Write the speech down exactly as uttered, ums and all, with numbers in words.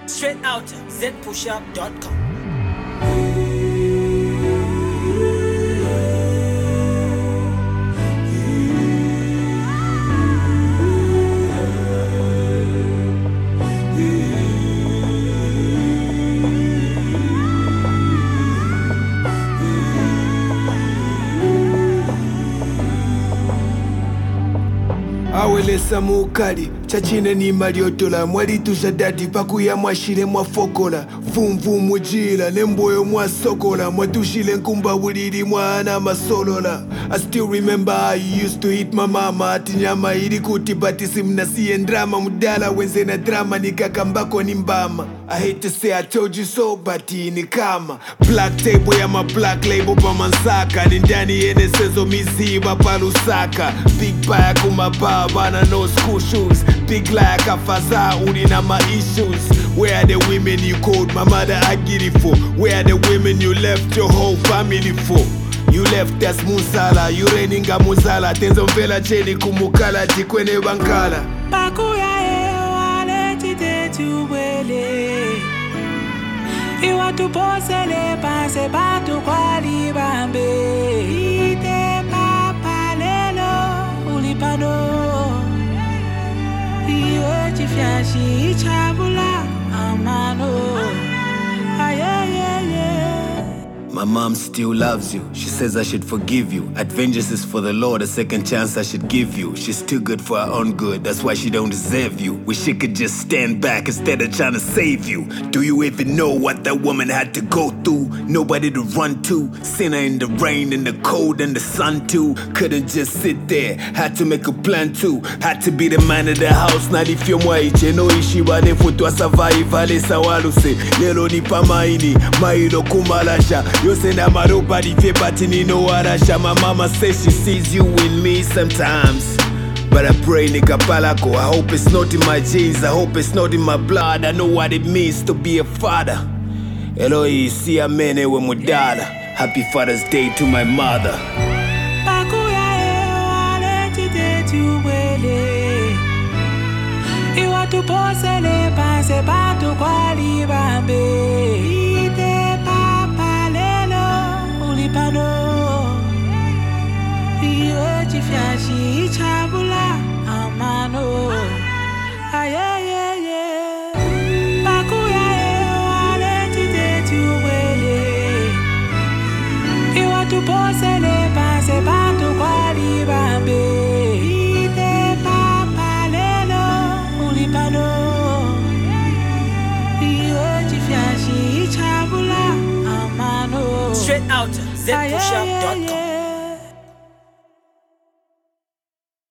Straight out z push up dot com. Awelesa mukali chachine ni maliotola mwalitusha dadi pakuya mwashile mwafokola vumvu mujila nemboyo mwasokola mwatushile nkumba wulili mwana masolola. I still remember how you used to hit my mama ati nyama ili kuti batisi mnasiye drama mudala wenze na drama nikakambako ni mbama. I hate to say I told you so but ni kama black table ya ma black label pa mansaka nindani yene sezo miziba pa Lusaka. Big bag kumababa na no school shoes, big like a faza uli na my issues. Where are the women you called my mother I get it for? Where are the women you left your whole family for? You left us musala, you reninga musala. Tenzo mvela cheni kumukala jikwene bankala. Bakuya e wale tite tuwele Iwa tuposele panse batu kwa libambe Ite papa lelo ulipano Iwe chifyashi chabula amano Ayayeye. My mom still loves you. She says I should forgive you. Adventure is for the Lord, a second chance I should give you. She's still good for her own good, that's why she don't deserve you. Wish she could just stand back instead of trying to save you. Do you even know what that woman had to go through? Nobody to run to. Sinner in the rain and the cold and the sun too. Couldn't just sit there, had to make a plan too. Had to be the man of the house. Not if you're white, you know ishi wale futwa survive. Ale sawaluse, lelo ni pamaini, mailo kumalasha. You say na maropa di fe batini no arasha. My mama says she sees you in me sometimes, but I pray nigga palako. I hope it's not in my genes, I hope it's not in my blood. I know what it means to be a father. Eloi si amene we mudala. Happy Father's Day to my mother. Bakuya e wale tite tuwele Iwa tuposele panse batu kwa libambe Pano Iwe chifyashi chabula amano Ayayeye. Bakuya e wale tite tuwele Iwa tuposele panse batu kwa libambe Ite papa lelo ulipano Iwe chifyashi chabula amano. Straight out z push up dot com.